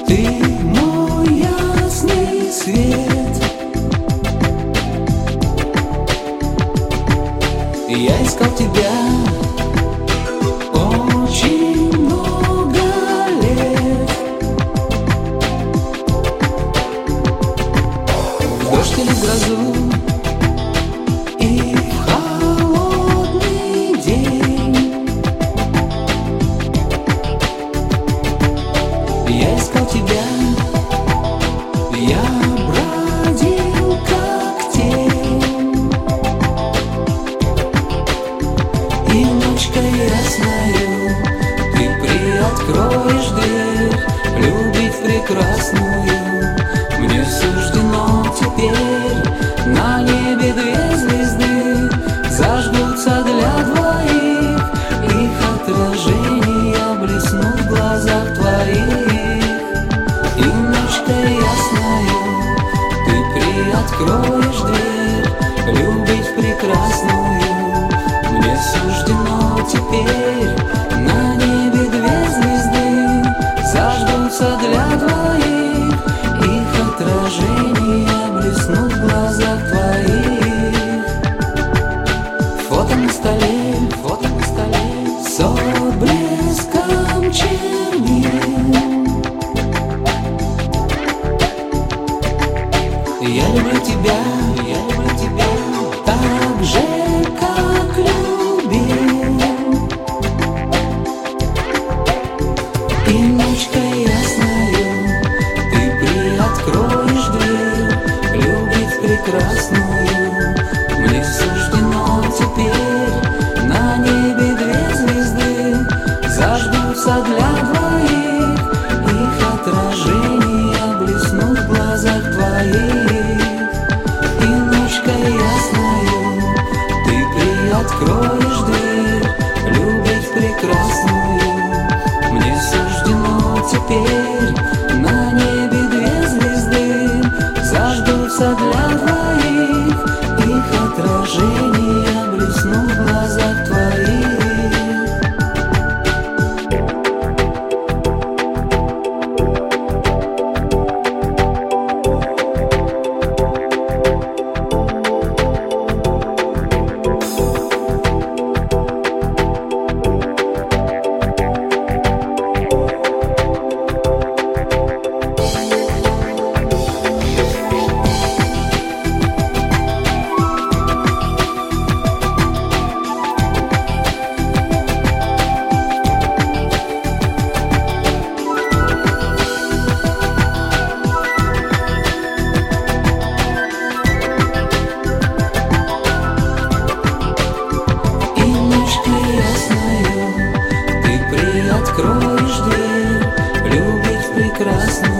Ты мой ясный свет. Я искал тебя очень много лет. В дождь или в грозу и в холодный день я искал тебя. Я бродил как тень, и ночка ясною ты приоткроешь дверь. Любить прекрасную мне суждено теперь. На небе две звезды зажгутся для двоих, их отражения блеснут в глазах твоих. И ночка ясною ты приоткроешь дверь. Любить прекрасную мне суждено теперь. На небе две звезды зажгутся для двоих, их отражения блеснут в глазах твоих. Фото на столе с отблеском чернил. Я люблю тебя так же, как любил. И ночкой ясною ты приоткроешь дверь. Любить прекрасную мне суждено теперь. На небе две звезды зажгутся для двоих, их отражения блеснут в глазах твоих. И ночкой ясною ты приоткроешь дверь. Любить прекрасную мне суждено теперь. На небе две звезды зажгутся для двоих, их отражения блеснут в глазах твоих. Откроешь дверь, любить прекрасно.